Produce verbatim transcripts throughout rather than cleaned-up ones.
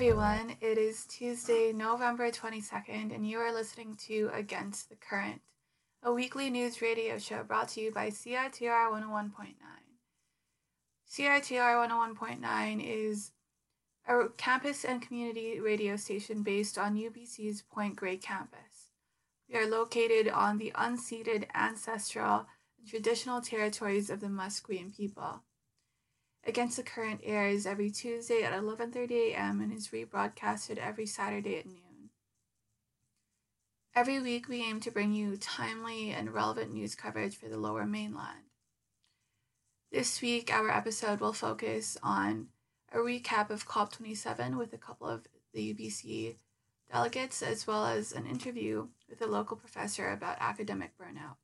everyone. It is Tuesday, November twenty-second, and you are listening to Against the Current, a weekly news radio show brought to you by C I T R one oh one point nine. C I T R one oh one point nine is a campus and community radio station based on U B C's Point Grey campus. We are located on the unceded, ancestral, and traditional territories of the Musqueam people. Against the Current airs every Tuesday at eleven thirty a.m. and is rebroadcasted every Saturday at noon. Every week we aim to bring you timely and relevant news coverage for the Lower Mainland. This week our episode will focus on a recap of COP twenty-seven with a couple of the U B C delegates, as well as an interview with a local professor about academic burnout.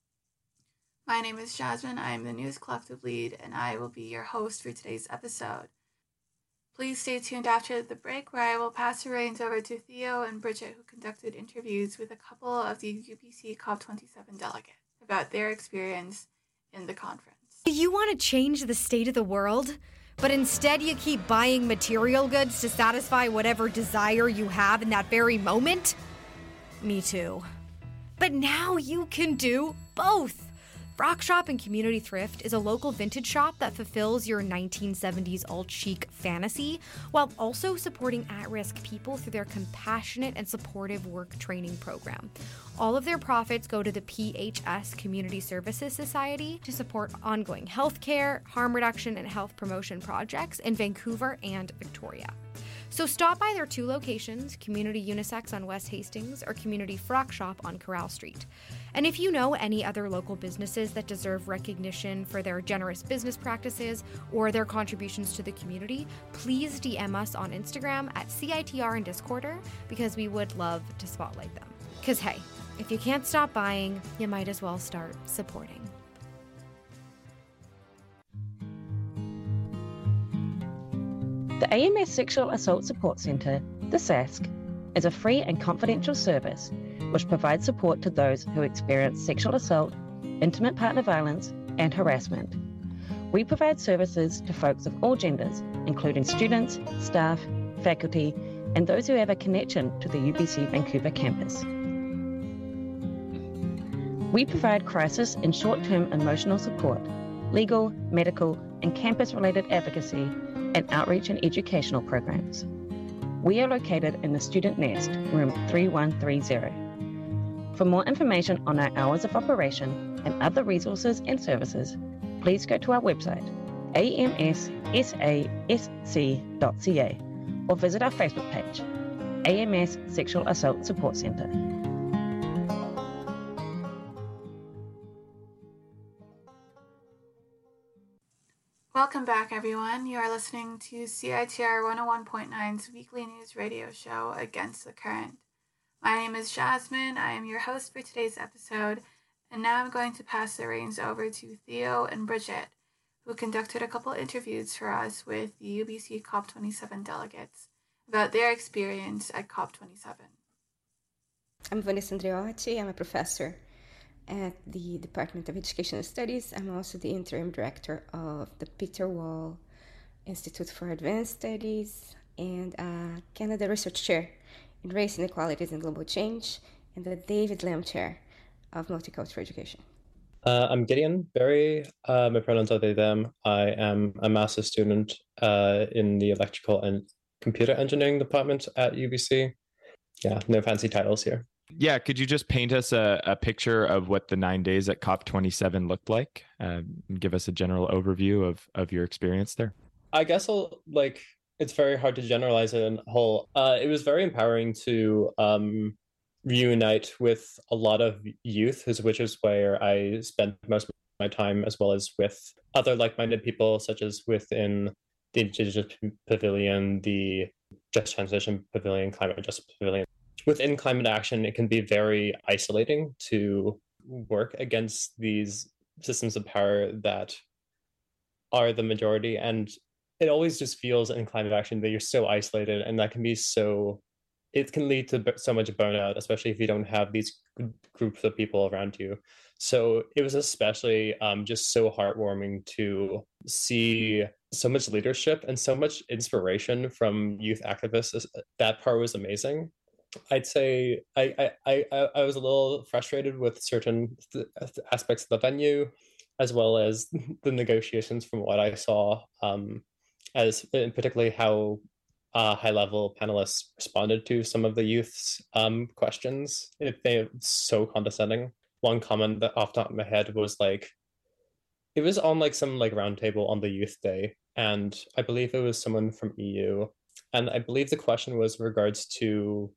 My name is Jasmine, I am the News Collective lead, and I will be your host for today's episode. Please stay tuned after the break, where I will pass the reins over to Theo and Bridget, who conducted interviews with a couple of the U B C COP twenty-seven delegates about their experience in the conference. You want to change the state of the world, but instead you keep buying material goods to satisfy whatever desire you have in that very moment? Me too. But now you can do both. Rock Shop and Community Thrift is a local vintage shop that fulfills your nineteen seventies alt-chic fantasy while also supporting at-risk people through their compassionate and supportive work training program. All of their profits go to the P H S Community Services Society to support ongoing healthcare, harm reduction, and health promotion projects in Vancouver and Victoria. So stop by their two locations, Community Unisex on West Hastings or Community Frock Shop on Corral Street. And if you know any other local businesses that deserve recognition for their generous business practices or their contributions to the community, please D M us on Instagram at C I T R and Discorder, because we would love to spotlight them. Because hey, if you can't stop buying, you might as well start supporting. The A M S Sexual Assault Support Centre, the S A S C, is a free and confidential service which provides support to those who experience sexual assault, intimate partner violence, and harassment. We provide services to folks of all genders, including students, staff, faculty, and those who have a connection to the U B C Vancouver campus. We provide crisis and short-term emotional support, legal, medical, and campus-related advocacy, and outreach and educational programs. We are located in the Student Nest, room three one three zero. For more information on our hours of operation and other resources and services, please go to our website, a m s s a s c dot c a, or visit our Facebook page, A M S Sexual Assault Support Centre. Welcome back, everyone. You are listening to C I T R one oh one point nine's weekly news radio show, Against the Current. My name is Jasmine. I am your host for today's episode, and now I'm going to pass the reins over to Theo and Bridget, who conducted a couple interviews for us with the U B C COP twenty-seven delegates about their experience at COP twenty-seven. I'm Vanessa Andreotti. I'm a professor at the Department of Educational Studies. I'm also the interim director of the Peter Wall Institute for Advanced Studies and a Canada Research Chair in Race Inequalities and Global Change, and the David Lam Chair of Multicultural Education. Uh, I'm Gideon Berry. Uh, my pronouns are they, them. I am a master's student uh, in the Electrical and Computer Engineering department at U B C. Yeah, no fancy titles here. Yeah, could you just paint us a, a picture of what the nine days at COP twenty-seven looked like? Uh, give us a general overview of, of your experience there. I guess I'll, like, it's very hard to generalize it in whole. Uh, it was very empowering to um, reunite with a lot of youth, which is where I spent most of my time, as well as with other like-minded people, such as within the Indigenous Pavilion, the Just Transition Pavilion, Climate Justice Pavilion. Within climate action, it can be very isolating to work against these systems of power that are the majority. And it always just feels in climate action that you're so isolated, and that can be so it can lead to so much burnout, especially if you don't have these groups of people around you. So it was especially um, just so heartwarming to see so much leadership and so much inspiration from youth activists. That part was amazing. I'd say I I I, I was a little frustrated with certain th- aspects of the venue, as well as the negotiations from what I saw, um, as particularly how uh, high-level panelists responded to some of the youth's um, questions. It, they so condescending. One comment that off the top of my head was like, it was on like some like roundtable on the Youth Day, and I believe it was someone from E U, and I believe the question was regards to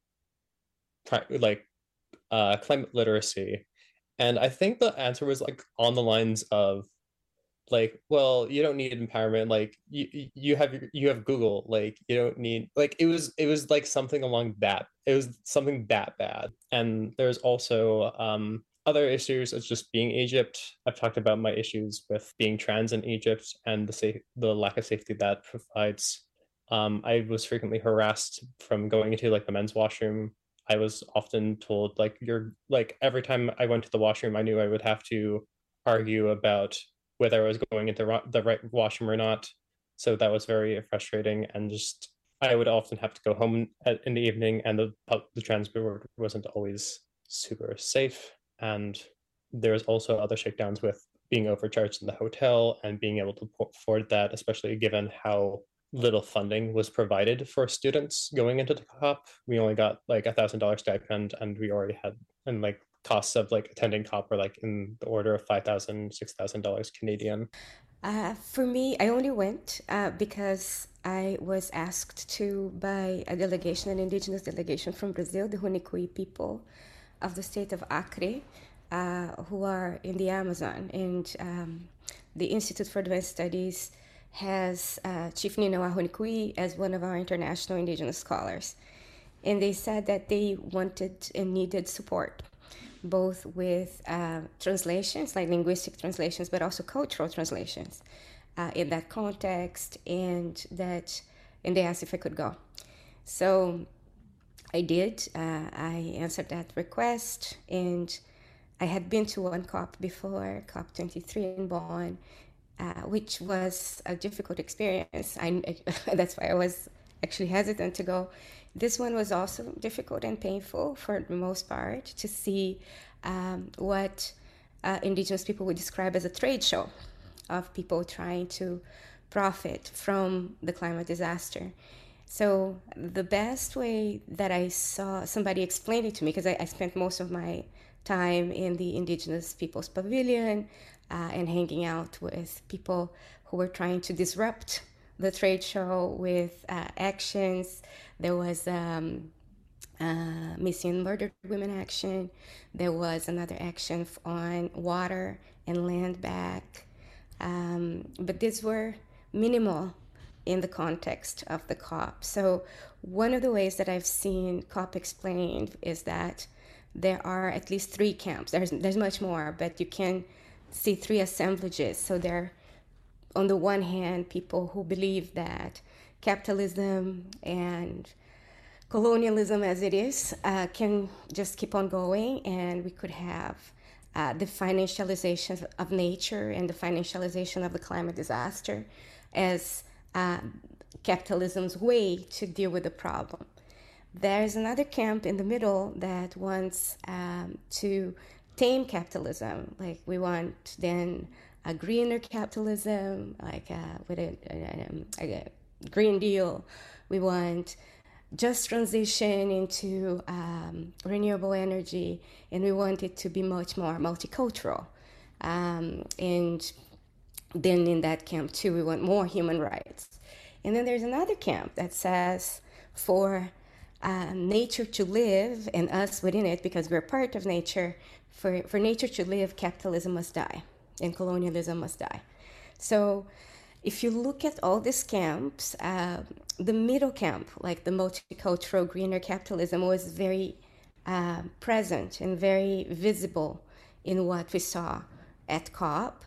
like uh, climate literacy, and I think the answer was like on the lines of like, well, you don't need empowerment, like you you have you have Google, like you don't need, like it was it was like something along that, it was something that bad. And there's also um other issues as just being Egypt. I've talked about my issues with being trans in Egypt and the safe the lack of safety that provides. um I was frequently harassed from going into like the men's washroom. I was often told like, you're like, every time I went to the washroom, I knew I would have to argue about whether I was going into the right washroom or not. So that was very frustrating, and just I would often have to go home at, in the evening, and the the transport wasn't always super safe. And there's also other shakedowns with being overcharged in the hotel and being able to afford that, especially given how little funding was provided for students going into the COP. We only got like a thousand dollar stipend, and we already had, and like costs of like attending COP were like in the order of five thousand, six thousand dollars Canadian. Uh, for me, I only went uh, because I was asked to by a delegation, an indigenous delegation from Brazil, the Hunikui people of the state of Acre, uh, who are in the Amazon. And um, the Institute for Advanced Studies has uh, Chief Ninawa Hunikui as one of our international indigenous scholars. And they said that they wanted and needed support, both with uh, translations, like linguistic translations, but also cultural translations uh, in that context, and that, and they asked if I could go. So I did. Uh, I answered that request, and I had been to one COP before, COP twenty-three in Bonn, uh, which was a difficult experience. I, that's why I was actually hesitant to go. This one was also difficult and painful for the most part, to see um, what uh, indigenous people would describe as a trade show of people trying to profit from the climate disaster. So the best way that I saw somebody explain it to me, because I, I spent most of my time in the Indigenous Peoples Pavilion uh, and hanging out with people who were trying to disrupt the trade show with uh, actions. There was um, uh, Missing and Murdered Women action. There was another action on water and land back. Um, but these were minimal in the context of the COP. So one of the ways that I've seen COP explained is that there are at least three camps. There's, there's much more, but you can see three assemblages. So there on the one hand, people who believe that capitalism and colonialism as it is uh, can just keep on going, and we could have uh, the financialization of nature and the financialization of the climate disaster as uh, capitalism's way to deal with the problem. There's another camp in the middle that wants um, to tame capitalism. Like, we want then a greener capitalism, like uh, with a, a, a, a Green Deal. We want just transition into um, renewable energy, and we want it to be much more multicultural. Um, and then in that camp too, we want more human rights. And then there's another camp that says for uh, nature to live, and us within it, because we're part of nature, for, for nature to live, capitalism must die and colonialism must die. So if you look at all these camps, uh, the middle camp, like the multicultural, greener capitalism, was very uh, present and very visible in what we saw at COP.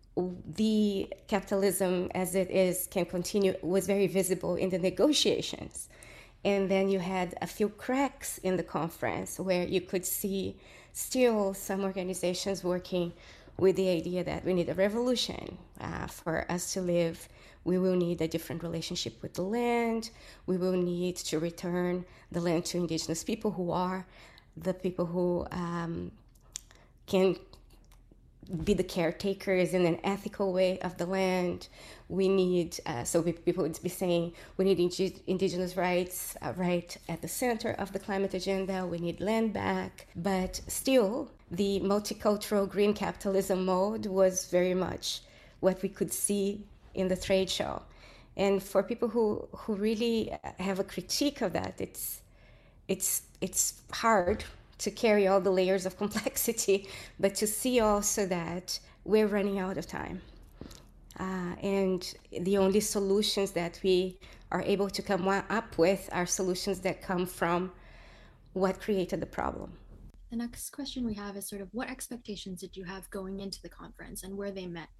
The capitalism as it is can continue was very visible in the negotiations. And then you had a few cracks in the conference where you could see still some organizations working with the idea that we need a revolution uh, for us to live. We will need a different relationship with the land. We will need to return the land to indigenous people who are the people who um, can be the caretakers in an ethical way of the land. We need, uh, so people would be saying, we need indi- indigenous rights uh, right at the center of the climate agenda. We need land back. But still, the multicultural green capitalism mode was very much what we could see in the trade show. And for people who, who really have a critique of that, it's it's it's hard to carry all the layers of complexity, but to see also that we're running out of time. Uh, and the only solutions that we are able to come up with are solutions that come from what created the problem. The next question we have is sort of what expectations did you have going into the conference and were they met?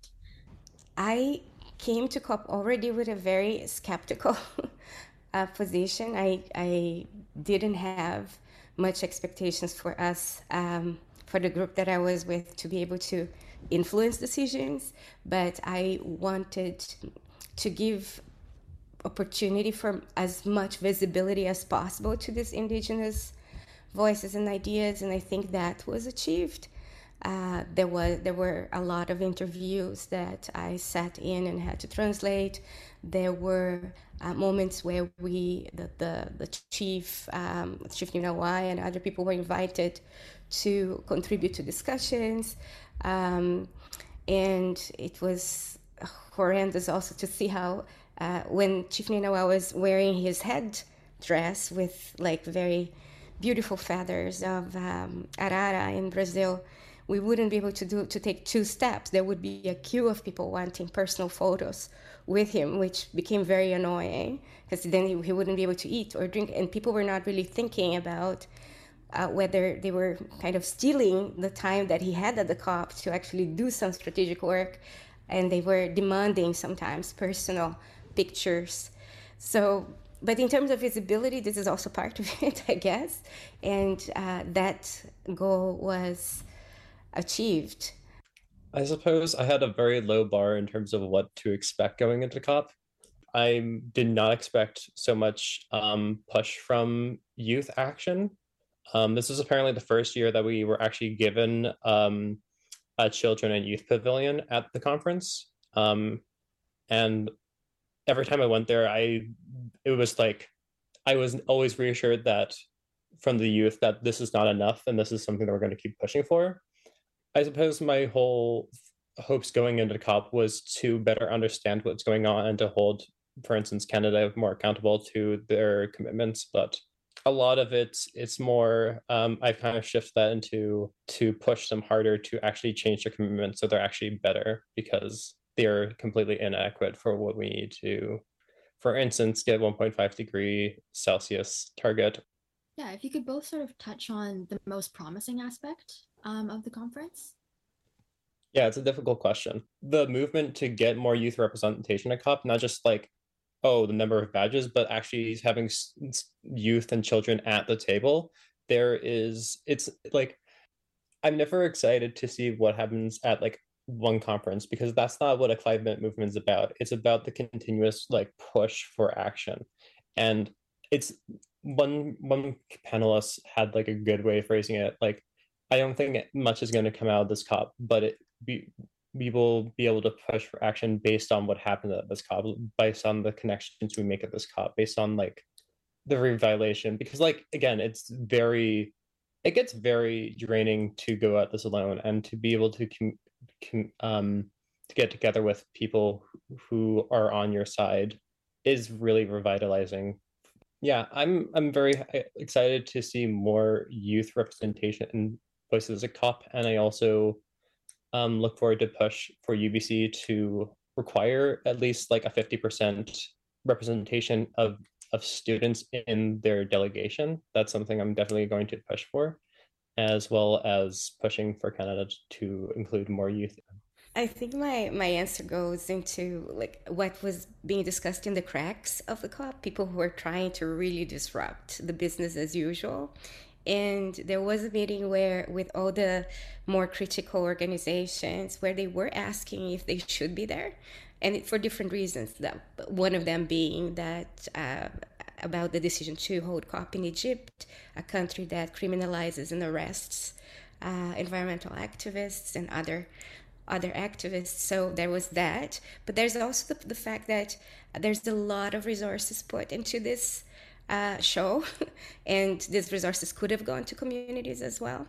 I came to COP already with a very skeptical uh, position. I, I didn't have much expectations for us, um, for the group that I was with, to be able to influence decisions, but I wanted to give opportunity for as much visibility as possible to these indigenous voices and ideas, and I think that was achieved. Uh, there was there were a lot of interviews that I sat in and had to translate. There were uh, moments where we, the the, the chief, um, Chief Ninawai and other people were invited to contribute to discussions, um, and it was horrendous also to see how uh, when Chief Ninawai was wearing his head dress with like very beautiful feathers of um, arara in Brazil, we wouldn't be able to do to take two steps. There would be a queue of people wanting personal photos with him, which became very annoying because then he, he wouldn't be able to eat or drink, and people were not really thinking about uh, whether they were kind of stealing the time that he had at the COP to actually do some strategic work, and they were demanding sometimes personal pictures. So, but in terms of visibility, this is also part of it, I guess, and uh, that goal was achieved. I suppose I had a very low bar in terms of what to expect going into COP. I did not expect so much um, push from youth action. Um, this was apparently the first year that we were actually given um, a children and youth pavilion at the conference. Um, and every time I went there, I it was like, I was always reassured that from the youth that this is not enough and this is something that we're going to keep pushing for. I suppose my whole hopes going into COP was to better understand what's going on and to hold, for instance, Canada more accountable to their commitments. But a lot of it, it's more, um, I've kind of shifted that into to push them harder to actually change their commitments so they're actually better, because they're completely inadequate for what we need to, for instance, get one point five degree Celsius target. Yeah, if you could both sort of touch on the most promising aspect um, of the conference. Yeah, it's a difficult question. The movement to get more youth representation at COP, not just like, oh, the number of badges, but actually having youth and children at the table. There is, it's like, I'm never excited to see what happens at like one conference, because that's not what a climate movement is about. It's about the continuous like push for action. And it's one one panelist had like a good way of phrasing it. Like, I don't think much is going to come out of this COP, but it be, we will be able to push for action based on what happened at this COP, based on the connections we make at this COP, based on like the revitalization. Because like, again, it's very, it gets very draining to go at this alone, and to be able to com, com, um to get together with people who are on your side is really revitalizing. Yeah, I'm I'm very excited to see more youth representation in places at COP, and I also um, look forward to push for U B C to require at least like a fifty percent representation of of students in their delegation. That's something I'm definitely going to push for, as well as pushing for Canada to include more youth. I think my, my answer goes into like what was being discussed in the cracks of the COP, people who are trying to really disrupt the business as usual. And there was a meeting where with all the more critical organizations where they were asking if they should be there, and for different reasons. That one of them being that uh, about the decision to hold COP in Egypt, a country that criminalizes and arrests uh, environmental activists and other other activists. So there was that. But there's also the, the fact that there's a lot of resources put into this uh, show, and these resources could have gone to communities as well.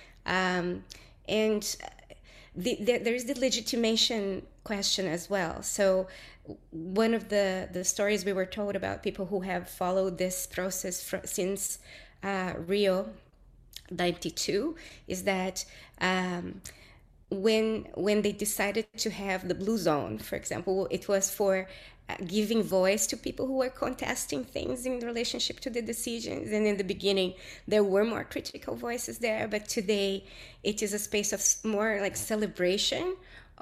Um, and the, the, there is the legitimation question as well. So one of the, the stories we were told about people who have followed this process for, since uh, Rio ninety-two is that um, when when they decided to have the blue zone, for example, it was for uh, giving voice to people who were contesting things in relationship to the decisions. And in the beginning, there were more critical voices there, but today it is a space of more like celebration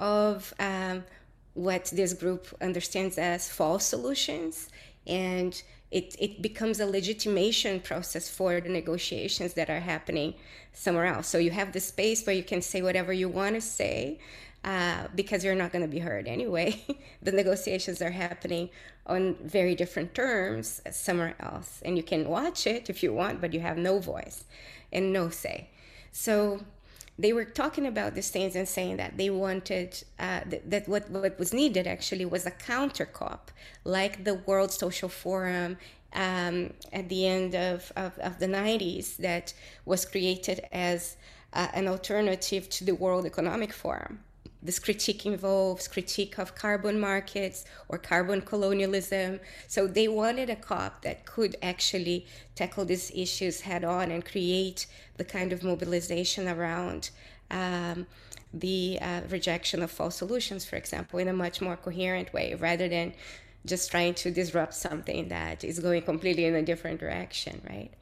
of um, what this group understands as false solutions. And it, it becomes a legitimation process for the negotiations that are happening somewhere else. So you have the space where you can say whatever you want to say uh, because you're not going to be heard anyway. The negotiations are happening on very different terms somewhere else. And you can watch it if you want, but you have no voice and no say. So they were talking about these things and saying that they wanted, uh, th- that what, what was needed actually was a counter COP, like the World Social Forum um, at the end of, of, of the nineties that was created as uh, an alternative to the World Economic Forum. This critique involves critique of carbon markets or carbon colonialism. So they wanted a COP that could actually tackle these issues head on and create the kind of mobilization around um, the uh, rejection of false solutions, for example, in a much more coherent way, rather than just trying to disrupt something that is going completely in a different direction, right?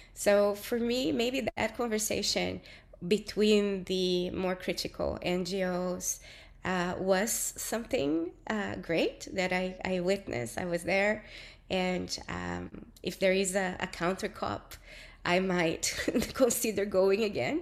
So for me, maybe that conversation between the more critical N G Os uh, was something uh, great that I, I witnessed. I was there. And um, if there is a, a counter COP, I might consider going again.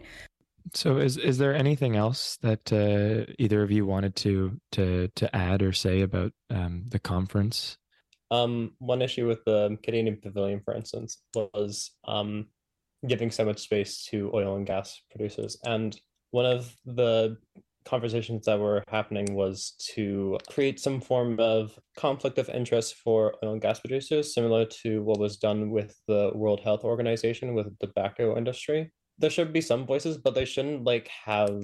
So is is there anything else that uh, either of you wanted to to to add or say about um, the conference? Um, one issue with the Canadian Pavilion, for instance, was um, giving so much space to oil and gas producers. And one of the conversations that were happening was to create some form of conflict of interest for oil and gas producers, similar to what was done with the World Health Organization with the tobacco industry. There should be some voices, but they shouldn't like have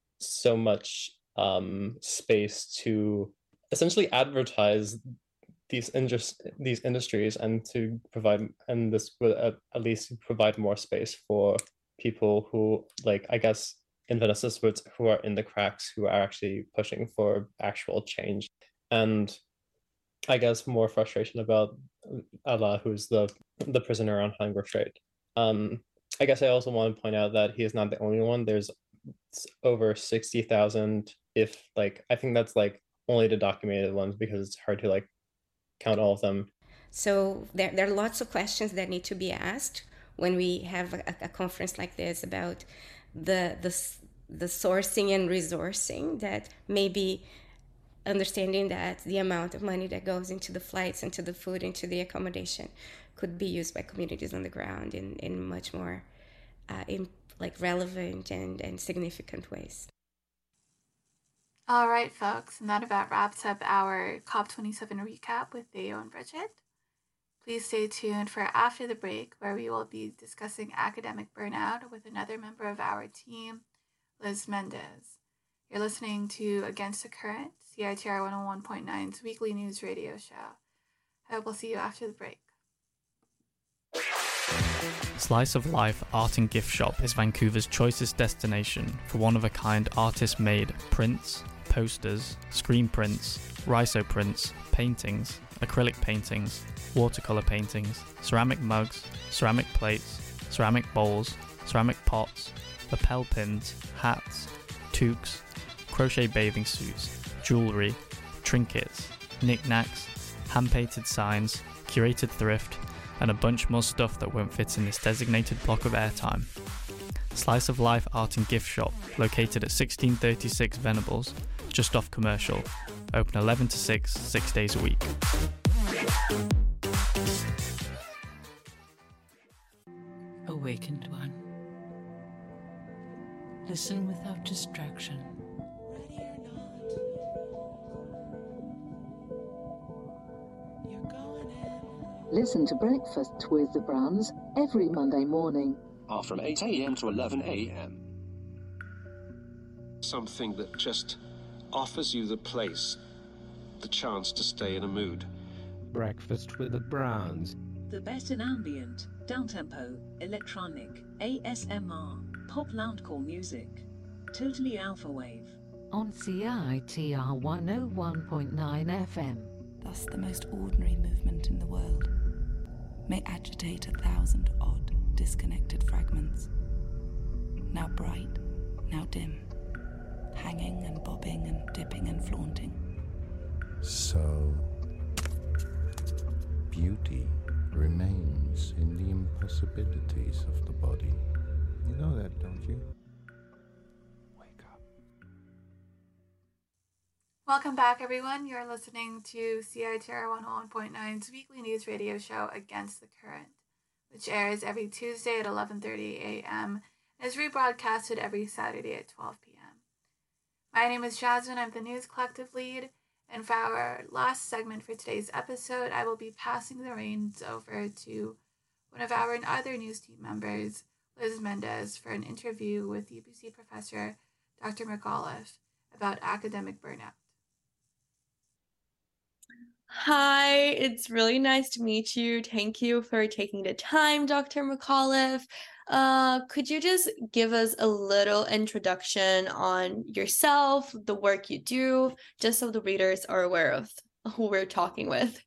so much um, space to essentially advertise these indus- these industries and to provide, and this would at, at least provide more space for people who, like, I guess, in Venice's words, who are in the cracks, who are actually pushing for actual change. And I guess more frustration about Allah, who's the the prisoner on hunger straight. Um, I guess I also want to point out that he is not the only one. There's over sixty thousand, if like, I think that's like only the documented ones because it's hard to like count all of them. So there, there are lots of questions that need to be asked when we have a, a conference like this about the, the, the sourcing and resourcing, that maybe understanding that the amount of money that goes into the flights, into the food, into the accommodation could be used by communities on the ground in, in much more uh, in, like relevant and, and significant ways. All right, folks, and that about wraps up our COP twenty-seven recap with Theo and Bridget. Please stay tuned for After the Break, where we will be discussing academic burnout with another member of our team, Liz Mendez. You're listening to Against the Current, C I T R one oh one point nine's weekly news radio show. I hope we'll see you after the break. Slice of Life Art and Gift Shop is Vancouver's choicest destination for one-of-a-kind artist-made prints, posters, screen prints, rhizo prints, paintings, acrylic paintings, watercolor paintings, ceramic mugs, ceramic plates, ceramic bowls, ceramic pots, lapel pins, hats, toques, crochet bathing suits, jewellery, trinkets, knickknacks, hand-painted signs, curated thrift, and a bunch more stuff that won't fit in this designated block of airtime. Slice of Life Art and Gift Shop, located at sixteen thirty-six Venables, just off Commercial, open eleven to six, six days a week. Awakened one. Listen without distraction. Listen to Breakfast with the Browns every Monday morning. Are from eight a.m. to eleven a.m. Something that just offers you the place, the chance to stay in a mood. Breakfast with the Browns. The best in ambient, downtempo, electronic, A S M R, pop loungecore music. Totally alpha wave. On C I T R one oh one point nine F M. Thus the most ordinary movement in the world may agitate a thousand odd, disconnected fragments, now bright, now dim, hanging and bobbing and dipping and flaunting. So, beauty remains in the impossibilities of the body. You know that, don't you? Wake up. Welcome back, everyone. You're listening to C I T R one oh one point nine's weekly news radio show Against the Current, which airs every Tuesday at eleven thirty a.m. and is rebroadcasted every Saturday at twelve p.m. My name is Jasmine. I'm the News Collective lead, and for our last segment for today's episode, I will be passing the reins over to one of our other news team members, Liz Mendez, for an interview with U B C professor Doctor McAuliffe about academic burnout. Hi, it's really nice to meet you. Thank you for taking the time, Doctor McAuliffe. Uh, could you just give us a little introduction on yourself, the work you do, just so the readers are aware of who we're talking with?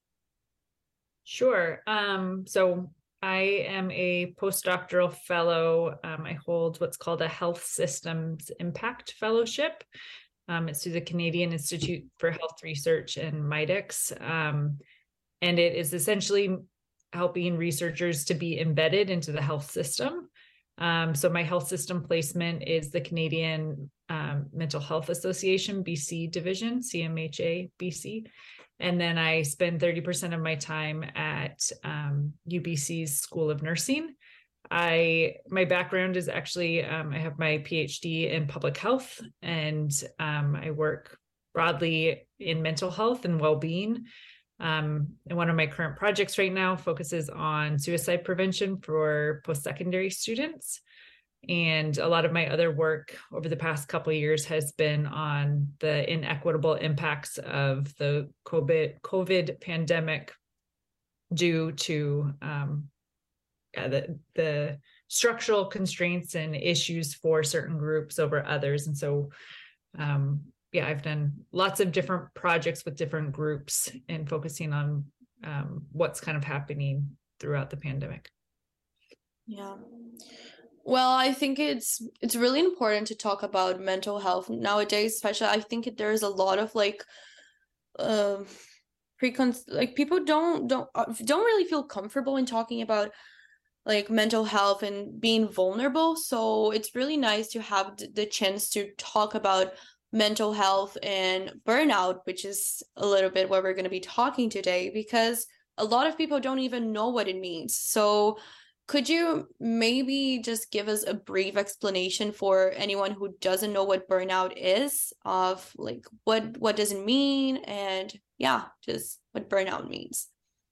Sure. Um, so I am a postdoctoral fellow. Um, I hold what's called a Health Systems Impact Fellowship. Um, it's through the Canadian Institute for Health Research and MIDEX. Um, and it is essentially helping researchers to be embedded into the health system. Um, so my health system placement is the Canadian um, Mental Health Association, B C division, C M H A, B C. And then I spend thirty percent of my time at um, U B C's School of Nursing. I my background is actually um, I have my PhD in public health, and um, I work broadly in mental health and well-being. Um, and one of my current projects right now focuses on suicide prevention for post-secondary students. And a lot of my other work over the past couple of years has been on the inequitable impacts of the COVID, COVID pandemic due to um, yeah, the, the structural constraints and issues for certain groups over others. And so, um, yeah, I've done lots of different projects with different groups and focusing on um, what's kind of happening throughout the pandemic. Yeah. Well, I think it's it's really important to talk about mental health nowadays, especially I think there's a lot of like uh, precon like people don't don't don't really feel comfortable in talking about like mental health and being vulnerable. So it's really nice to have the chance to talk about mental health and burnout, which is a little bit what we're going to be talking today, because a lot of people don't even know what it means. So could you maybe just give us a brief explanation for anyone who doesn't know what burnout is, of like what what does it mean, and yeah, just what burnout means?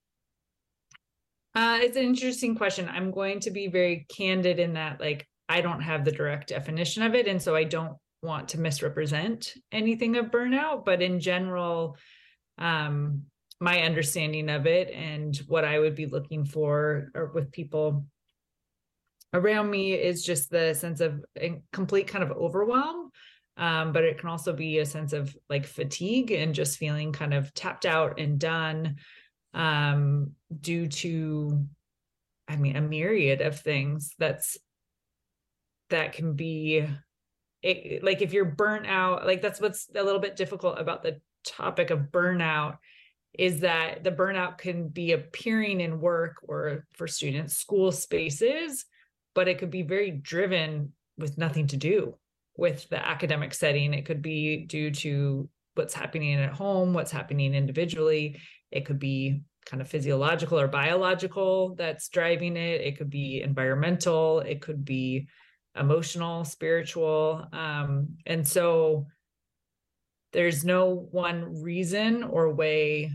Uh, it's an interesting question. I'm going to be very candid in that, like, I don't have the direct definition of it, and so I don't want to misrepresent anything of burnout. But in general, um, my understanding of it and what I would be looking for or with people around me is just the sense of a complete kind of overwhelm. Um, but it can also be a sense of like fatigue and just feeling kind of tapped out and done um, due to, I mean, a myriad of things that's that can be it, like if you're burnt out, like that's what's a little bit difficult about the topic of burnout, is that the burnout can be appearing in work or for students, school spaces, but it could be very driven with nothing to do with the academic setting. It could be due to what's happening at home, what's happening individually. It could be kind of physiological or biological that's driving it. It could be environmental. It could be emotional, spiritual. Um, and so there's no one reason or way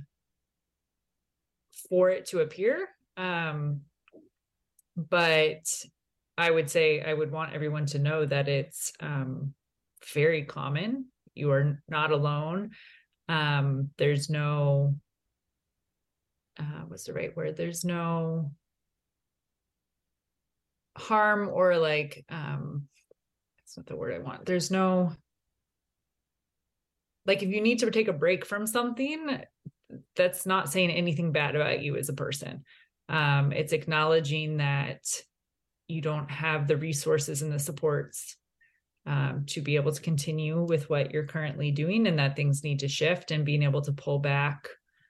for it to appear. Um, but I would say I would want everyone to know that it's um, very common. You are not alone. Um, there's no, uh, what's the right word? There's no harm or like, um, that's not the word I want. There's no, like if you need to take a break from something, that's not saying anything bad about you as a person. Um, it's acknowledging that you don't have the resources and the supports um, to be able to continue with what you're currently doing, and that things need to shift, and being able to pull back,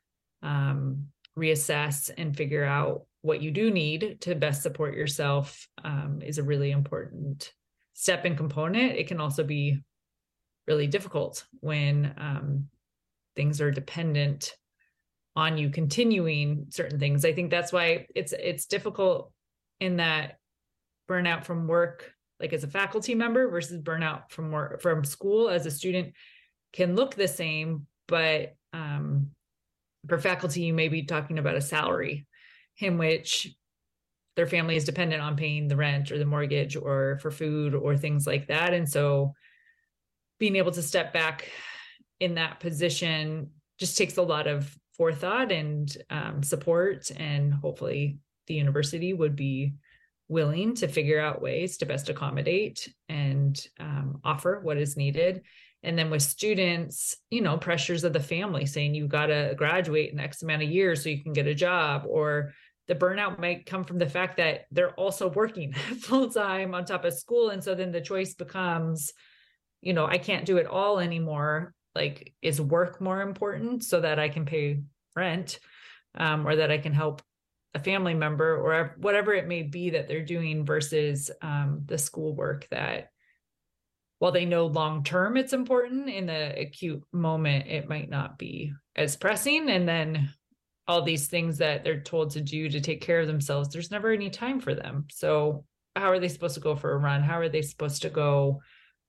um, reassess, and figure out what you do need to best support yourself um, is a really important step and component. It can also be really difficult when um, things are dependent on you continuing certain things. I think that's why it's it's difficult in that burnout from work, like as a faculty member, versus burnout from work from school as a student can look the same, but um, for faculty, you may be talking about a salary in which their family is dependent on paying the rent or the mortgage or for food or things like that. And so being able to step back in that position just takes a lot of forethought and um, support, and hopefully the university would be willing to figure out ways to best accommodate and um, offer what is needed. And then with students, you know, pressures of the family saying you've got to graduate in X amount of years so you can get a job, or the burnout might come from the fact that they're also working full time on top of school. And so then the choice becomes, you know, I can't do it all anymore. Like, is work more important so that I can pay rent um, or that I can help a family member or whatever it may be that they're doing, versus um, the schoolwork that, while they know long-term it's important, in the acute moment, it might not be as pressing. And then all these things that they're told to do to take care of themselves, there's never any time for them. So how are they supposed to go for a run? How are they supposed to go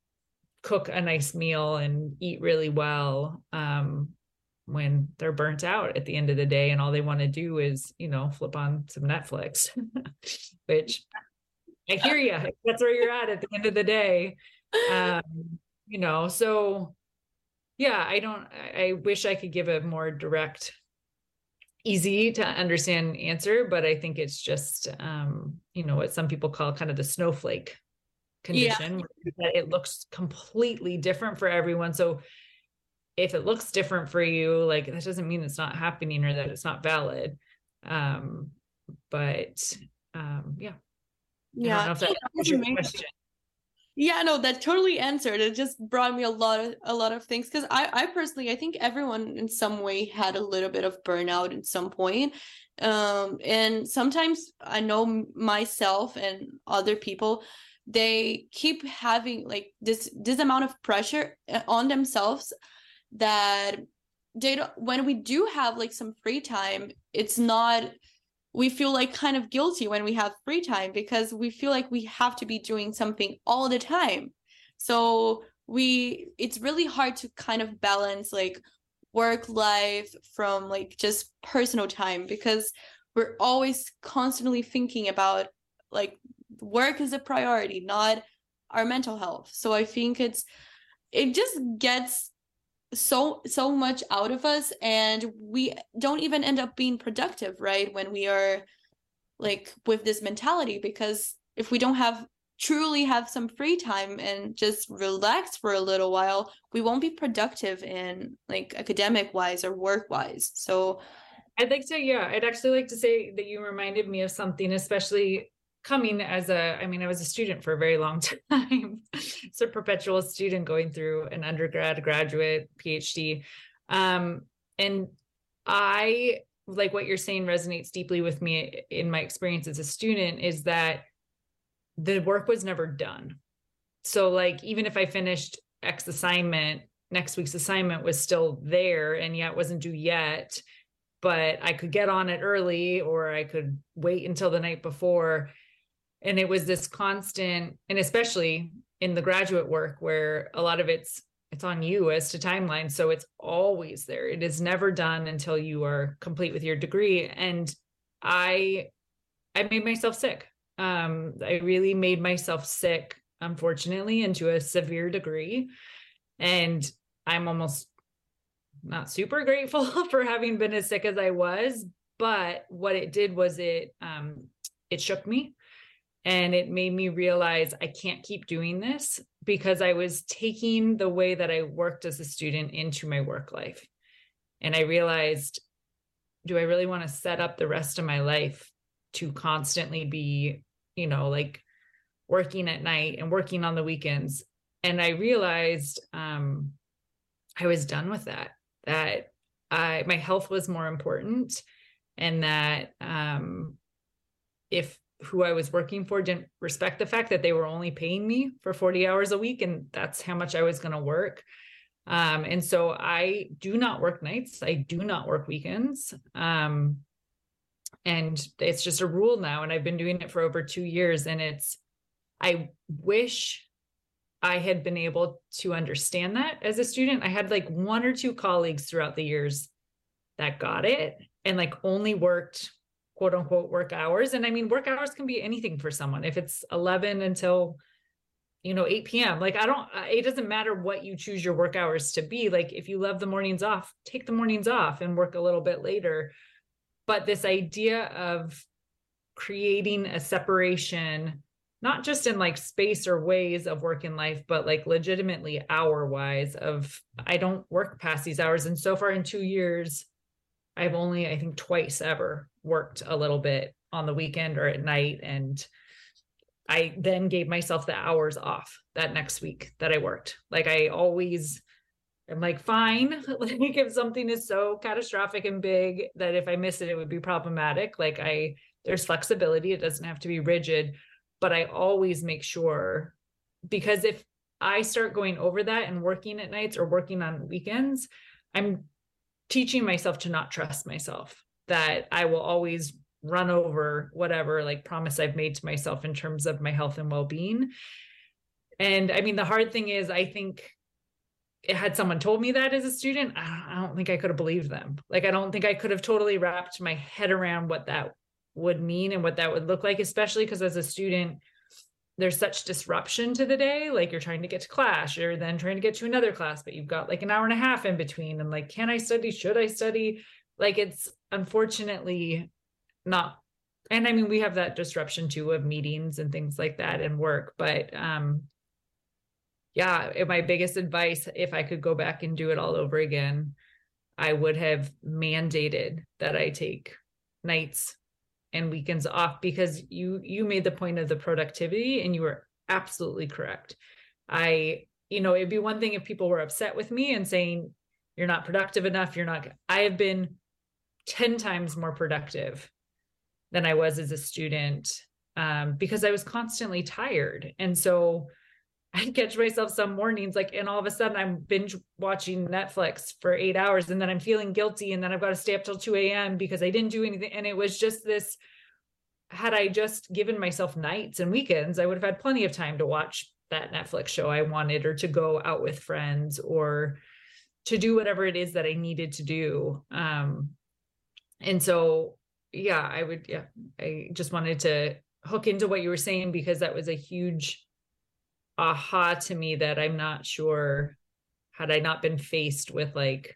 cook a nice meal and eat really well um, when they're burnt out at the end of the day and all they want to do is, you know, flip on some Netflix, which I hear you. That's where you're at at the end of the day. Um, you know, so yeah, I don't, I wish I could give a more direct, easy to understand answer, but I think it's just, um, you know, what some people call kind of the snowflake condition, yeah. That it looks completely different for everyone. So if it looks different for you, like that doesn't mean it's not happening or that it's not valid. Um, but um, yeah. Yeah. I don't know if that answers your question. Yeah, no, that totally answered. It just brought me a lot of a lot of things, because I, I personally, I think everyone in some way had a little bit of burnout at some point. Um, and sometimes I know myself and other people, they keep having like this this amount of pressure on themselves that they don't, when we do have like some free time, it's not, we feel like kind of guilty when we have free time because we feel like we have to be doing something all the time. So we, it's really hard to kind of balance like work life from like just personal time, because we're always constantly thinking about like work is a priority, not our mental health. So I think it's, it just gets so so much out of us, and we don't even end up being productive, right, when we are like with this mentality, because if we don't have truly have some free time and just relax for a little while, we won't be productive in like academic wise or work wise. So I'd like to yeah I'd actually like to say that you reminded me of something, especially coming as a, I mean, I was a student for a very long time. it's a perpetual student going through an undergrad, graduate, PhD. Um, and I, like what you're saying resonates deeply with me in my experience as a student, is that the work was never done. So like, even if I finished X assignment, next week's assignment was still there, and yet wasn't due yet, but I could get on it early, or I could wait until the night before. And it was this constant, and especially in the graduate work where a lot of it's, it's on you as to timeline. So it's always there. It is never done until you are complete with your degree. And I, I made myself sick. Um, I really made myself sick, unfortunately, and to a severe degree. And I'm almost not super grateful for having been as sick as I was, but what it did was it, um, it shook me. And it made me realize I can't keep doing this, because I was taking the way that I worked as a student into my work life. And I realized, do I really want to set up the rest of my life to constantly be, you know, like working at night and working on the weekends? And I realized um, I was done with that, that I, my health was more important, and that um, if who I was working for didn't respect the fact that they were only paying me for forty hours a week, and that's how much I was going to work. Um, and so I do not work nights. I do not work weekends. Um, and it's just a rule now. And I've been doing it for over two years. And it's, I wish I had been able to understand that as a student. I had like one or two colleagues throughout the years that got it and like only worked quote unquote work hours. And I mean, work hours can be anything for someone. If it's eleven until, you know, eight p.m., like I don't, it doesn't matter what you choose your work hours to be. Like if you love the mornings off, take the mornings off and work a little bit later. But this idea of creating a separation, not just in like space or ways of work in life, but like legitimately hour wise of, I don't work past these hours. And so far in two years, I've only, I think twice ever worked a little bit on the weekend or at night. And I then gave myself the hours off that next week that I worked. Like I always am like, fine, like if something is so catastrophic and big that if I miss it, it would be problematic. Like I, there's flexibility. It doesn't have to be rigid, but I always make sure, because if I start going over that and working at nights or working on weekends, I'm teaching myself to not trust myself, that I will always run over whatever like promise I've made to myself in terms of my health and well-being. And I mean, the hard thing is, I think had someone told me that as a student, I don't, I don't think I could have believed them. Like, I don't think I could have totally wrapped my head around what that would mean and what that would look like, especially because as a student, there's such disruption to the day. Like you're trying to get to class, you're then trying to get to another class, but you've got like an hour and a half in between. And like, can I study? Should I study? Like, it's unfortunately not. And I mean, we have that disruption too of meetings and things like that and work. But um, yeah, my biggest advice, if I could go back and do it all over again, I would have mandated that I take nights and weekends off, because you you made the point of the productivity and you were absolutely correct. I, you know, it'd be one thing if people were upset with me and saying, you're not productive enough, you're not, I have been ten times more productive than I was as a student um, because I was constantly tired. And so I'd catch myself some mornings, like, and all of a sudden I'm binge watching Netflix for eight hours and then I'm feeling guilty. And then I've got to stay up till two a.m. because I didn't do anything. And it was just this, had I just given myself nights and weekends, I would have had plenty of time to watch that Netflix show I wanted, or to go out with friends, or to do whatever it is that I needed to do. Um, and so, yeah, I would, yeah, I just wanted to hook into what you were saying, because that was a huge aha to me, that I'm not sure, had I not been faced with like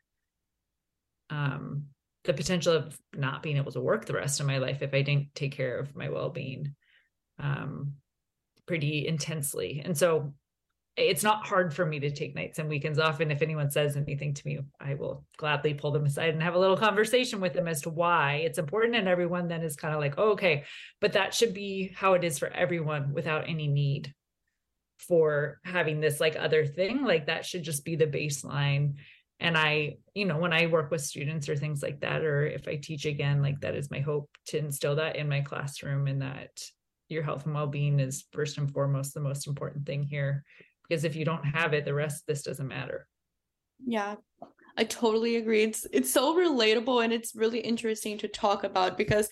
um the potential of not being able to work the rest of my life if I didn't take care of my well-being um pretty intensely. And so it's not hard for me to take nights and weekends off. And if anyone says anything to me, I will gladly pull them aside and have a little conversation with them as to why it's important. And everyone then is kind of like, oh, okay, but that should be how it is for everyone without any need. for having this like other thing. Like that should just be the baseline. And I, you know, when I work with students or things like that, or if I teach again, like that is my hope to instill that in my classroom, and that your health and well-being is first and foremost the most important thing here. Because if you don't have it, the rest of this doesn't matter. Yeah, I totally agree. It's it's so relatable, and it's really interesting to talk about, because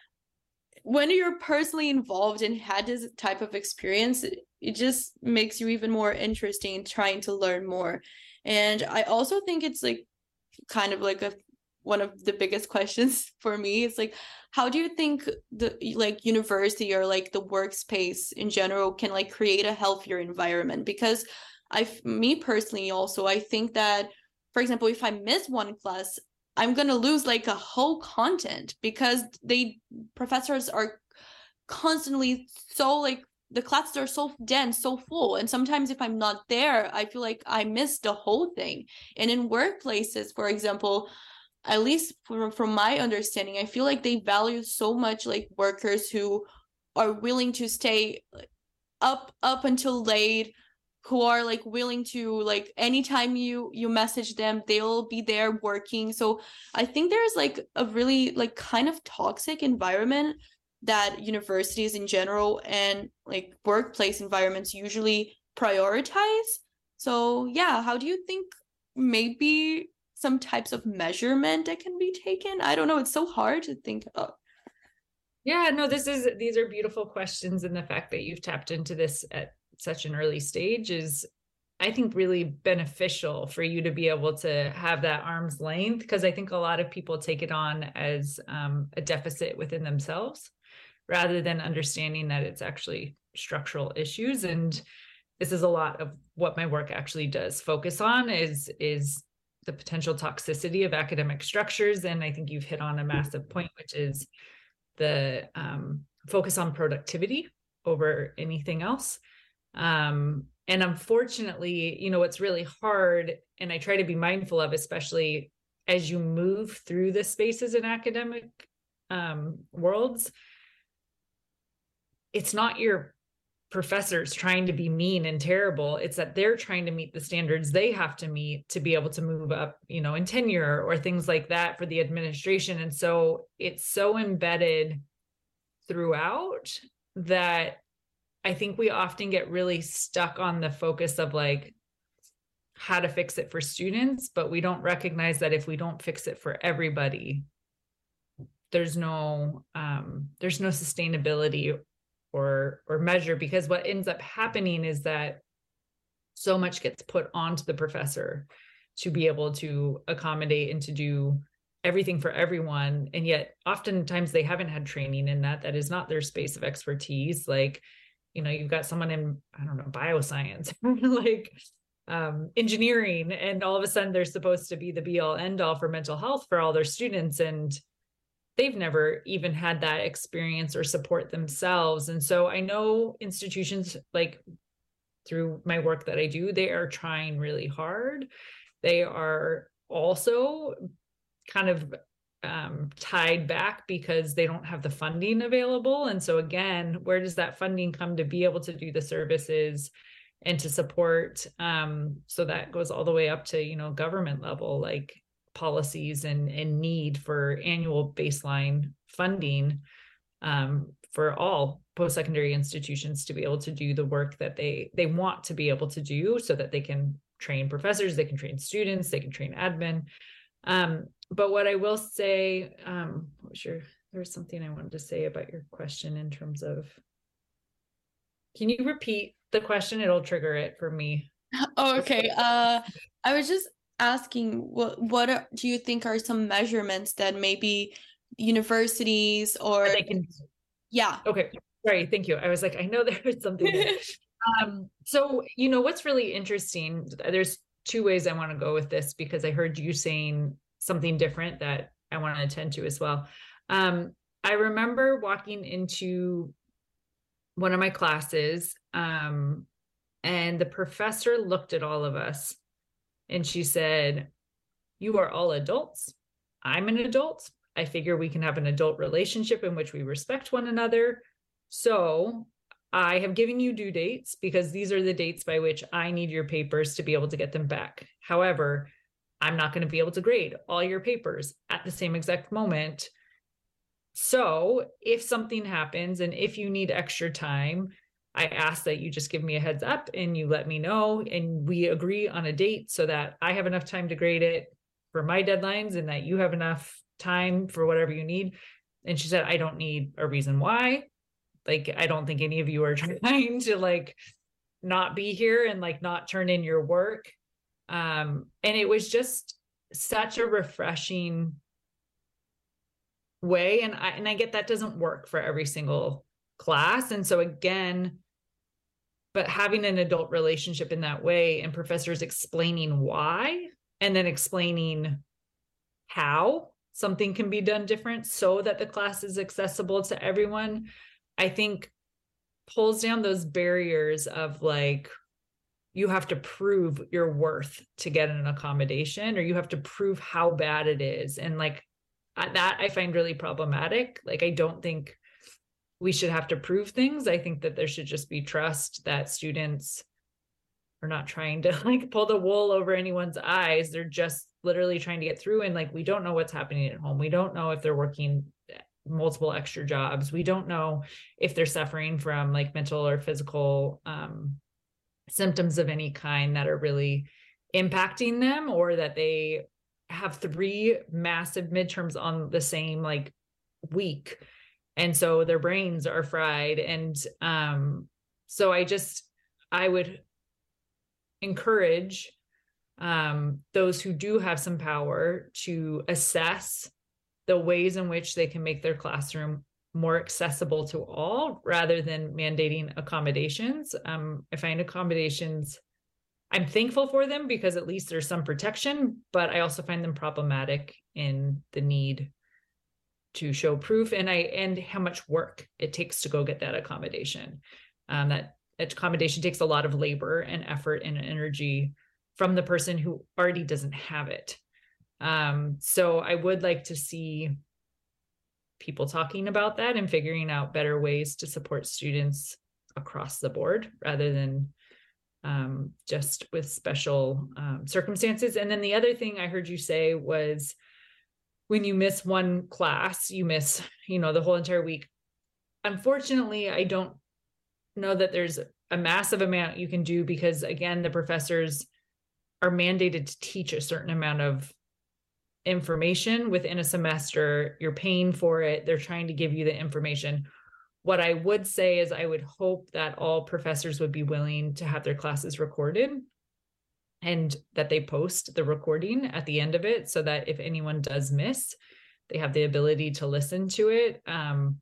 when you're personally involved and had this type of experience, it, it just makes you even more interesting in trying to learn more. And I also think it's like kind of like a one of the biggest questions for me. It's like, how do you think the like university or like the workspace in general can like create a healthier environment? Because I, me personally also, I think that, for example, if I miss one class, I'm going to lose like a whole content, because they professors are constantly so like, the classes are so dense, so full. And sometimes if I'm not there, I feel like I missed the whole thing. And in workplaces, for example, at least from, from my understanding, I feel like they value so much like workers who are willing to stay up, up until late, who are like willing to like anytime you, you message them, they'll be there working. So I think there's like a really like kind of toxic environment that universities in general and like workplace environments usually prioritize. So yeah, how do you think maybe some types of measurement that can be taken? I don't know. It's so hard to think about. Yeah, no, this is, these are beautiful questions. And the fact that you've tapped into this at such an early stage is, I think, really beneficial for you to be able to have that arm's length, because I think a lot of people take it on as um, a deficit within themselves, rather than understanding that it's actually structural issues. And this is a lot of what my work actually does focus on is, is the potential toxicity of academic structures. And I think you've hit on a massive point, which is the um, focus on productivity over anything else. Um, and unfortunately, you know, it's really hard, and I try to be mindful of, especially as you move through the spaces in academic um, worlds, it's not your professors trying to be mean and terrible. It's that they're trying to meet the standards they have to meet to be able to move up, you know, in tenure or things like that for the administration. And so it's so embedded throughout that I think we often get really stuck on the focus of like how to fix it for students, but we don't recognize that if we don't fix it for everybody, there's no, um, there's no sustainability or or measure, because what ends up happening is that so much gets put onto the professor to be able to accommodate and to do everything for everyone. And yet oftentimes they haven't had training in that. That is not their space of expertise. Like, you know, you've got someone in, I don't know, bioscience, like um, engineering, and all of a sudden they're supposed to be the be all end all for mental health for all their students. And they've never even had that experience or support themselves. And so I know institutions, like through my work that I do, they are trying really hard. They are also kind of um, tied back because they don't have the funding available. And so again, where does that funding come to be able to do the services and to support? Um, so that goes all the way up to, you know, government level, like policies and, and need for annual baseline funding um, for all post-secondary institutions to be able to do the work that they they want to be able to do, so that they can train professors, they can train students, they can train admin. Um, but what I will say, um, what was your, there was something I wanted to say about your question in terms of, can you repeat the question? It'll trigger it for me. Oh, okay. Uh, I was just asking, what what are, do you think are some measurements that maybe universities or they can, yeah. Okay. Sorry. Thank you. I was like, I know there was something. um, so, you know, what's really interesting, there's two ways I want to go with this, because I heard you saying something different that I want to attend to as well. Um, I remember walking into one of my classes, um, and the professor looked at all of us and she said, "You are all adults. I'm an adult. I figure we can have an adult relationship in which we respect one another. So I have given you due dates because these are the dates by which I need your papers to be able to get them back. However, I'm not going to be able to grade all your papers at the same exact moment. So if something happens and if you need extra time, I ask that you just give me a heads up and you let me know and we agree on a date so that I have enough time to grade it for my deadlines and that you have enough time for whatever you need. And she said, I don't need a reason why. Like, I don't think any of you are trying to like not be here and like not turn in your work. Um, and it was just such a refreshing way. And I, and I get that doesn't work for every single class. And so again, but having an adult relationship in that way and professors explaining why, and then explaining how something can be done different so that the class is accessible to everyone, I think pulls down those barriers of like, you have to prove your worth to get an accommodation, or you have to prove how bad it is. And like that I find really problematic. Like, I don't think we should have to prove things. I think that there should just be trust that students are not trying to like pull the wool over anyone's eyes. They're just literally trying to get through. And like, we don't know what's happening at home. We don't know if they're working multiple extra jobs. We don't know if they're suffering from like mental or physical um, symptoms of any kind that are really impacting them, or that they have three massive midterms on the same like week. And so their brains are fried. And um, so I just, I would encourage um, those who do have some power to assess the ways in which they can make their classroom more accessible to all, rather than mandating accommodations. Um, I find accommodations, I'm thankful for them because at least there's some protection, but I also find them problematic in the need to show proof and I and how much work it takes to go get that accommodation. Um, that accommodation takes a lot of labor and effort and energy from the person who already doesn't have it. Um, so I would like to see people talking about that and figuring out better ways to support students across the board, rather than um, just with special um, circumstances. And then the other thing I heard you say was, when you miss one class, you miss, you know, the whole entire week. Unfortunately, I don't know that there's a massive amount you can do, because again, the professors are mandated to teach a certain amount of information within a semester. You're paying for it. They're trying to give you the information. What I would say is I would hope that all professors would be willing to have their classes recorded, and that they post the recording at the end of it, so that if anyone does miss, they have the ability to listen to it. Um,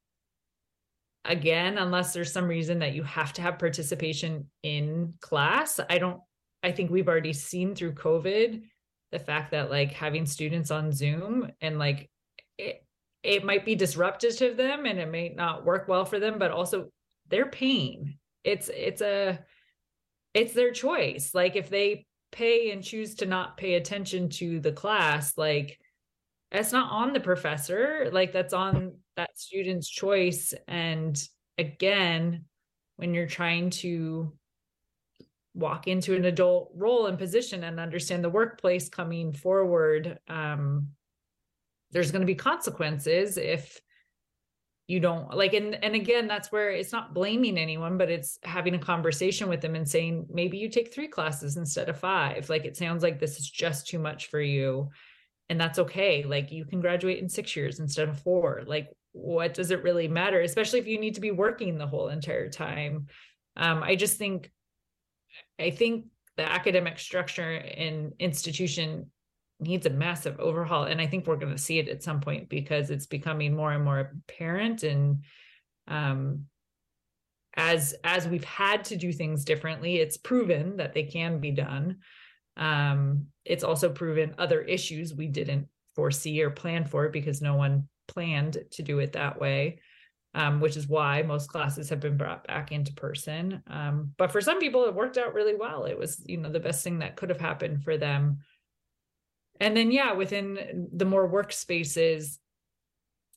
again, unless there's some reason that you have to have participation in class, I don't, I think we've already seen through COVID the fact that like having students on Zoom and like it, it might be disruptive to them and it may not work well for them, but also they're paying. It's, it's a, it's their choice. Like if they pay and choose to not pay attention to the class, like that's not on the professor, like that's on that student's choice. And again, when you're trying to walk into an adult role and position and understand the workplace coming forward, um, there's going to be consequences if you don't like, and, and again, that's where it's not blaming anyone, but it's having a conversation with them and saying, maybe you take three classes instead of five. Like, it sounds like this is just too much for you. And that's okay. Like, you can graduate in six years instead of four. Like, what does it really matter? Especially if you need to be working the whole entire time. Um, I just think, I think the academic structure and institution needs a massive overhaul. And I think we're going to see it at some point, because it's becoming more and more apparent. And um, as, as we've had to do things differently, it's proven that they can be done. Um, it's also proven other issues we didn't foresee or plan for, because no one planned to do it that way, um, which is why most classes have been brought back into person. Um, but for some people, it worked out really well. It was, you know, the best thing that could have happened for them. And then, yeah, within the more workspaces,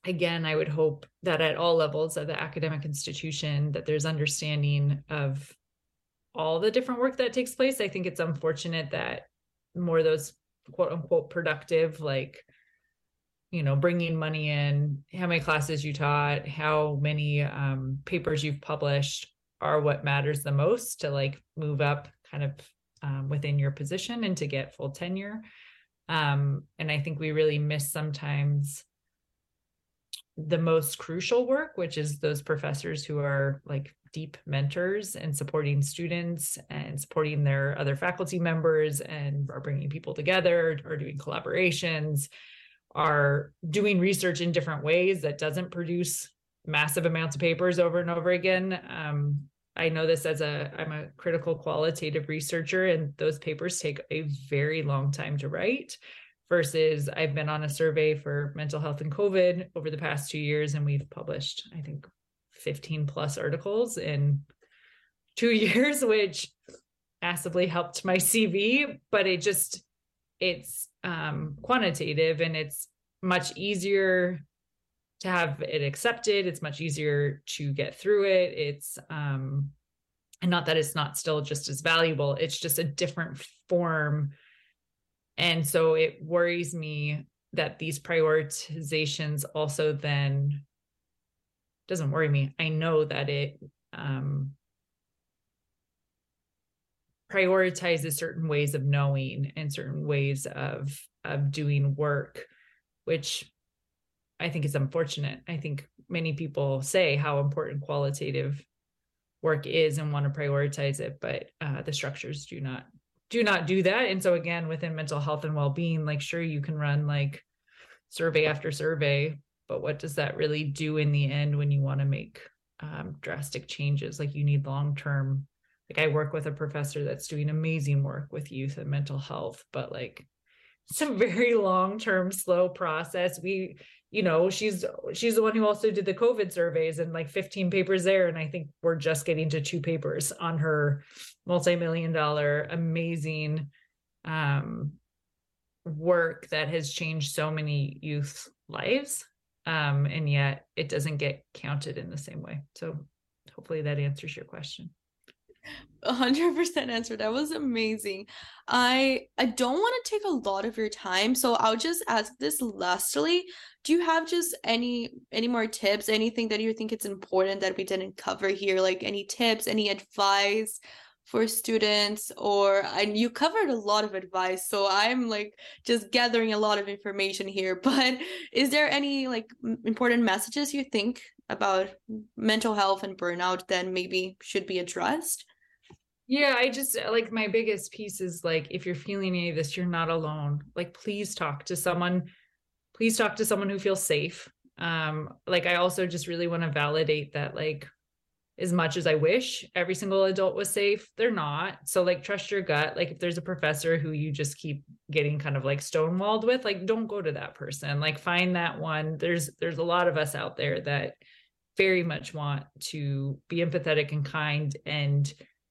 again, I would hope that at all levels of the academic institution, that there's understanding of all the different work that takes place. I think it's unfortunate that more of those quote unquote productive, like, you know, bringing money in, how many classes you taught, how many um, papers you've published are what matters the most to like move up kind of um, within your position and to get full tenure. Um, and I think we really miss sometimes the most crucial work, which is those professors who are like deep mentors and supporting students and supporting their other faculty members and are bringing people together or doing collaborations, are doing research in different ways that doesn't produce massive amounts of papers over and over again. Um, I know this as a, I'm a critical qualitative researcher, and those papers take a very long time to write, versus I've been on a survey for mental health and COVID over the past two years, and we've published, I think, fifteen plus articles in two years, which massively helped my C V, but it just, it's um, quantitative, and it's much easier to have it accepted. It's much easier to get through it. It's, um, and not that it's not still just as valuable, it's just a different form. And so it worries me that these prioritizations also then, doesn't worry me, I know that it um, prioritizes certain ways of knowing and certain ways of of doing work, which I think is unfortunate. I think many people say how important qualitative work is and want to prioritize it, but uh, the structures do not do not do that. And so again, within mental health and well-being, like, sure, you can run like survey after survey, but what does that really do in the end when you want to make um, drastic changes? Like, you need long-term, like I work with a professor that's doing amazing work with youth and mental health, but like it's a very long-term, slow process. We, you know, she's she's the one who also did the COVID surveys and like fifteen papers there. And I think we're just getting to two papers on her multi-million dollar, amazing um, work that has changed so many youth lives. Um, and yet it doesn't get counted in the same way. So hopefully that answers your question. A hundred percent answer. That was amazing. I I don't want to take a lot of your time, so I'll just ask this lastly. Do you have just any any more tips, anything that you think it's important that we didn't cover here, like any tips, any advice for students? Or, and you covered a lot of advice, so I'm like just gathering a lot of information here, but is there any like important messages you think about mental health and burnout that maybe should be addressed? Yeah, I just like, my biggest piece is like, if you're feeling any of this, you're not alone. Like, please talk to someone, please talk to someone who feels safe. Um, like, I also just really want to validate that, like, as much as I wish every single adult was safe, they're not. So like, trust your gut. Like, if there's a professor who you just keep getting kind of like stonewalled with, like, don't go to that person. Like, find that one. There's, there's a lot of us out there that very much want to be empathetic and kind and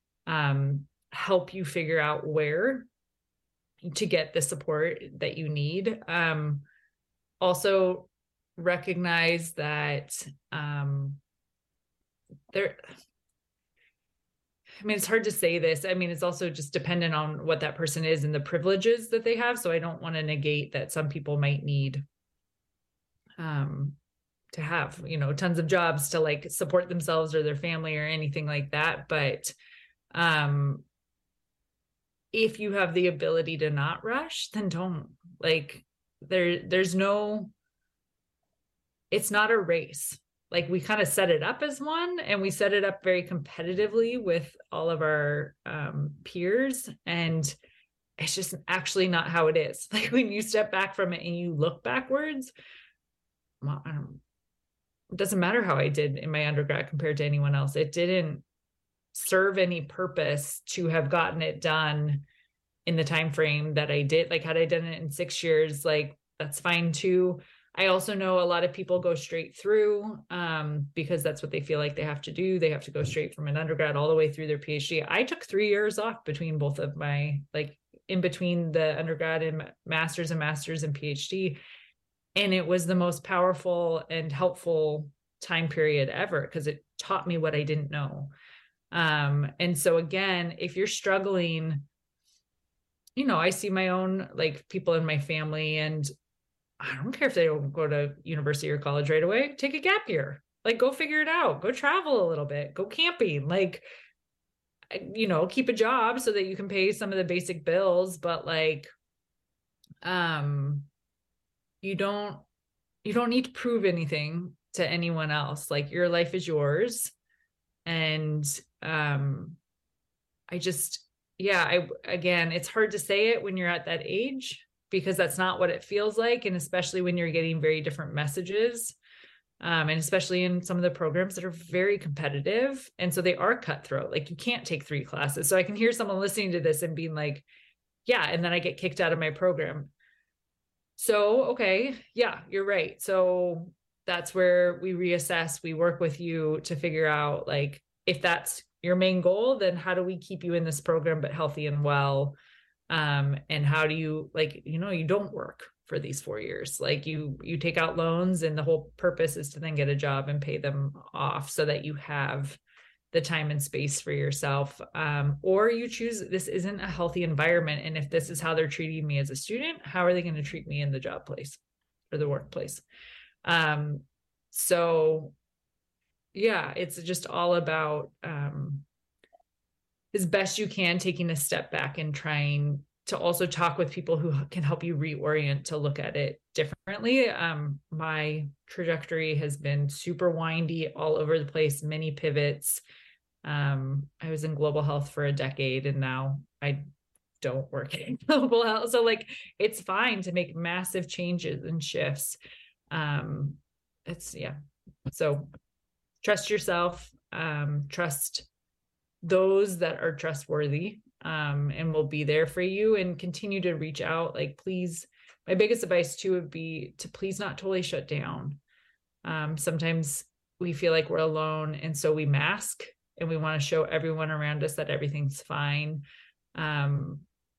um, help you figure out where to get the support that you need. Um, also recognize that um, there, I mean, it's hard to say this. I mean, it's also just dependent on what that person is and the privileges that they have. So I don't want to negate that some people might need um, to have, you know, tons of jobs to like support themselves or their family or anything like that. But um, if you have the ability to not rush, then don't. Like, there, there's no, it's not a race. Like, we kind of set it up as one, and we set it up very competitively with all of our um, peers. And it's just actually not how it is. Like, when you step back from it and you look backwards, well, I don't, it doesn't matter how I did in my undergrad compared to anyone else. It didn't serve any purpose to have gotten it done in the time frame that I did. Like, had I done it in six years, like, that's fine too. I also know a lot of people go straight through um, because that's what they feel like they have to do. They have to go straight from an undergrad all the way through their PhD. I took three years off between both of my, like, in between the undergrad and master's and master's and PhD. And it was the most powerful and helpful time period ever because it taught me what I didn't know. Um, and so again, if you're struggling, you know, I see my own, like, people in my family, and I don't care if they don't go to university or college right away, take a gap year, like, go figure it out, go travel a little bit, go camping, like, you know, keep a job so that you can pay some of the basic bills. But like, um, you don't, you don't need to prove anything to anyone else. Like, your life is yours. And, um, I just, yeah, I, again, it's hard to say it when you're at that age because that's not what it feels like. And especially when you're getting very different messages. Um, and especially in some of the programs that are very competitive. And so they are cutthroat. Like, you can't take three classes. So I can hear someone listening to this and being like, yeah, and then I get kicked out of my program. So, okay, yeah, you're right. So that's where we reassess, we work with you to figure out, like, if that's your main goal, then how do we keep you in this program, but healthy and well? Um, and how do you, like, you know, you don't work for these four years. Like, you, you take out loans, and the whole purpose is to then get a job and pay them off so that you have the time and space for yourself. Um, or you choose, this isn't a healthy environment. And if this is how they're treating me as a student, how are they going to treat me in the job place or the workplace? Um, so yeah, it's just all about, um, as best you can, taking a step back and trying to also talk with people who can help you reorient to look at it differently. Um, my trajectory has been super windy, all over the place, many pivots. Um, I was in global health for a decade, and now I don't work in global health. So like, it's fine to make massive changes and shifts. Um, it's, yeah. So trust yourself, um, trust those that are trustworthy, um, and will be there for you, and continue to reach out. Like, please, my biggest advice too would be to please not totally shut down. Um, sometimes we feel like we're alone, and so we mask, and we want to show everyone around us that everything's fine. Um,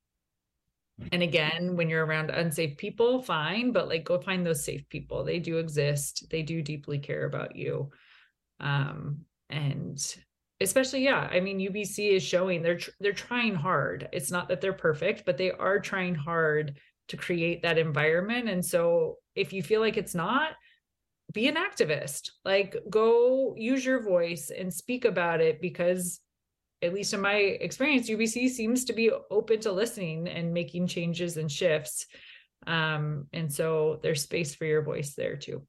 and again, when you're around unsafe people, fine, but like, go find those safe people. They do exist. They do deeply care about you. Um, and especially, yeah, I mean, U B C is showing they're, tr- they're trying hard. It's not that they're perfect, but they are trying hard to create that environment. And so if you feel like it's not, be an activist, like, go use your voice and speak about it, because at least in my experience, U B C seems to be open to listening and making changes and shifts. Um, and so there's space for your voice there too.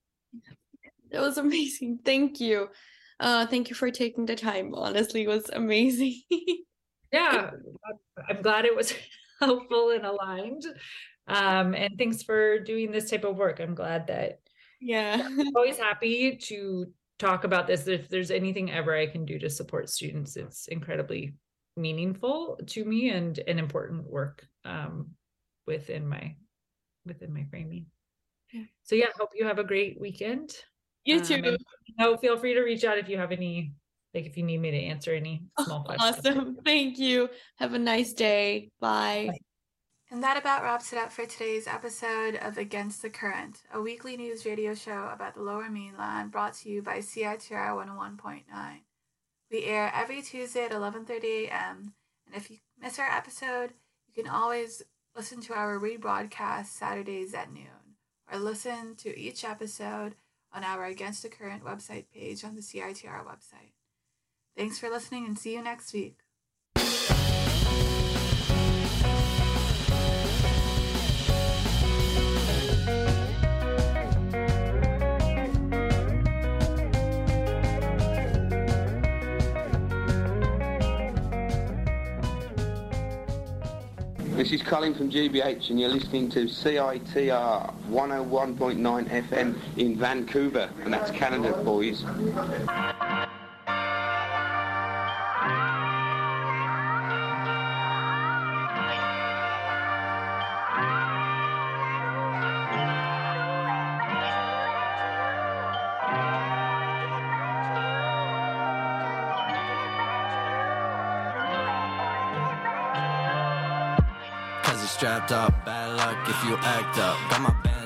That was amazing. Thank you. Uh, thank you for taking the time. Honestly, it was amazing. Yeah, I'm glad it was helpful and aligned. Um, and thanks for doing this type of work. I'm glad that, yeah, I'm always happy to talk about this. If there's anything ever I can do to support students, it's incredibly meaningful to me and an important work um, within my, within my framing. Yeah. So yeah, hope you have a great weekend. You too. Um, and, you know, feel free to reach out if you have any, like, if you need me to answer any small Oh, questions. awesome. Thank you. Have a nice day. Bye. Bye. And that about wraps it up for today's episode of Against the Current, a weekly news radio show about the Lower Mainland, brought to you by C I T R one oh one point nine. We air every Tuesday at eleven thirty a.m., and if you miss our episode, you can always listen to our rebroadcast Saturdays at noon, or listen to each episode on our Against the Current website page on the C I T R website. Thanks for listening, and see you next week. This is Colin from G B H, and you're listening to C I T R one oh one point nine F M in Vancouver, and that's Canada, boys. Strapped up, bad luck if you act up. Got my bands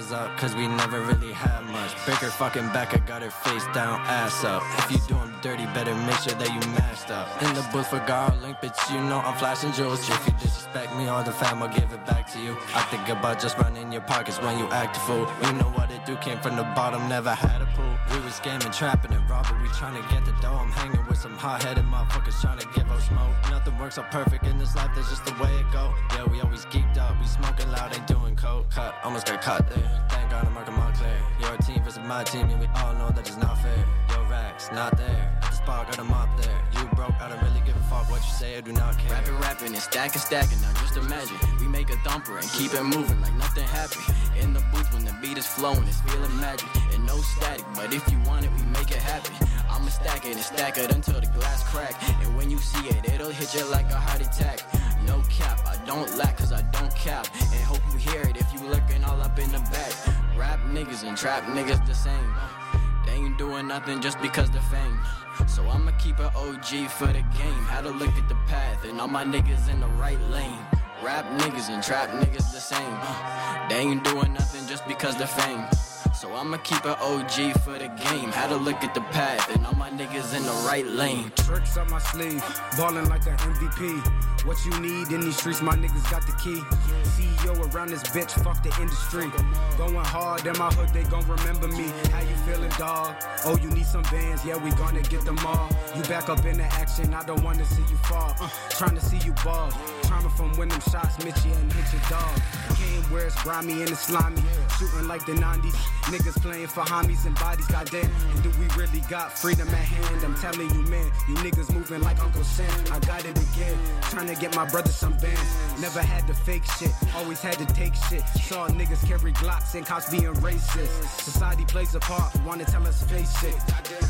rise up, cause we never really had much. Break her fucking back, I got her face down, ass up. If you do 'em dirty, better make sure that you mashed up. In the booth for Garlink, bitch, you know I'm flashing jewels. If you disrespect me or the fam, I'll give it back to you. I think about just running your pockets when you act a fool. You know what it do, came from the bottom, never had a pool. We was scamming, trapping, and robbing, we trying to get the dough. I'm hanging with some hot-headed motherfuckers trying to give up smoke. Nothing works out perfect in this life, that's just the way it go. Yeah, we always geeked up, we smoking loud, ain't doing coke. Cut, almost got caught there. Thank God I'm marking my clear. Your team versus my team, and we all know that it's not fair. Your racks, not there. At the spot, got them up there. You broke, I don't really give a fuck what you say, I do not care. Rapping, rapping, and stacking, stacking, now just imagine. We make a thumper and keep it moving like nothing happened. In the booth when the beat is flowing, it's feeling magic. And no static, but if you want it, we make it happen. I'ma stack it and stack it until the glass crack. And when you see it, it'll hit you like a heart attack. No cap, I don't lack cause I don't cap. And hope you hear it if you lurking all up in the back. Rap niggas and trap niggas the same. They ain't doing nothing just because the fame. So I'ma keep it O G for the game. Had to look at the path and all my niggas in the right lane. Rap niggas and trap niggas the same. They ain't doing nothing just because the fame. So I'ma keep it O G for the game. Had to look at the path and all my niggas in the right lane. Tricks up my sleeve, ballin' like an M V P. What you need in these streets, my niggas got the key. C E O around this bitch, fuck the industry. Going hard in my hood, they gon' remember me. How you feelin', dawg? Oh, you need some bands, yeah, we gonna get them all. You back up in the action, I don't wanna see you fall. Uh, trying to see you ball. Trauma from when them shots miss you and hit your dog. Came where it's grimy and it's slimy. Shooting like the nineties. Niggas playing for homies and bodies, goddamn. And do we really got freedom at hand? I'm telling you, man, you niggas moving like Uncle Sam. I got it again, trying to get my brother some bands. Never had to fake shit, always had to take shit. Saw niggas carry Glocks and cops being racist. Society plays a part, wanna tell us face it. Goddamn.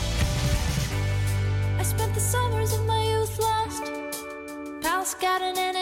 Got an